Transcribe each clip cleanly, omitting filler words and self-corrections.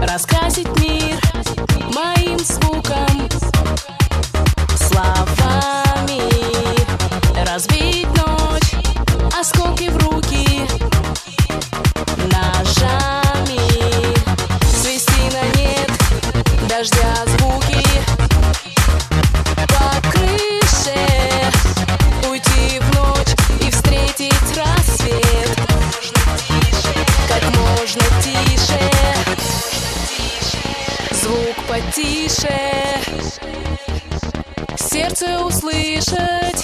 раскрасить мир моим звуком, словами разбить ночь, осколки в руки, ножами свести на нет дождя звуки, по крыше уйти в ночь и встретить рассвет как можно тише, звук потише, сердце услышать,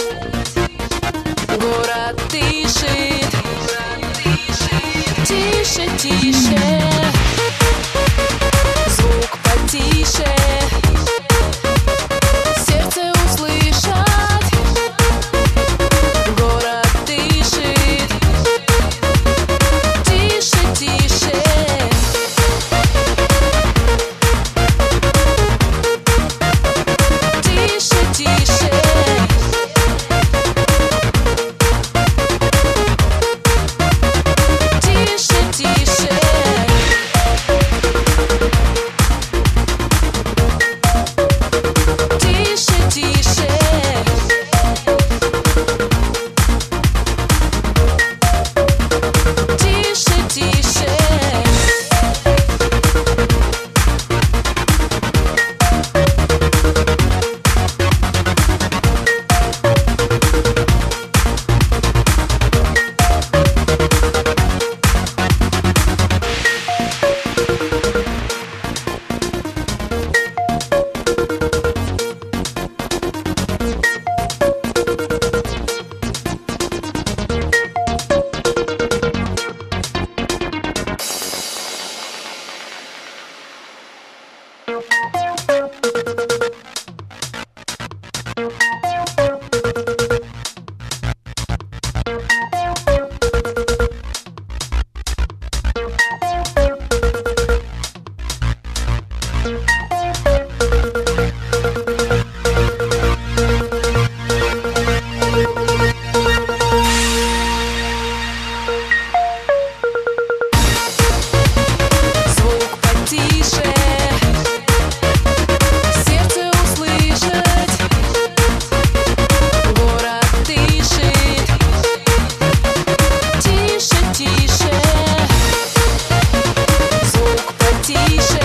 город дышит, тише, тише, звук потише, сердце услышать, город дышит, тише, тише, тише, тише, тише, тише, тише, тише, тише, тише. Звук потише, сердце услышать, город дышит, тише, тише, звук потише,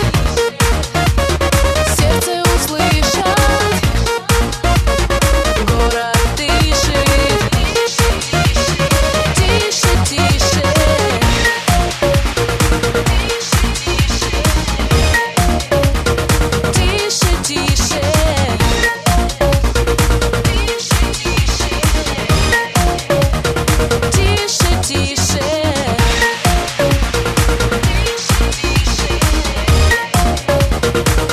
сердце услышать, город дышит, тише, тише. Тише, тише, тише, тише, тише,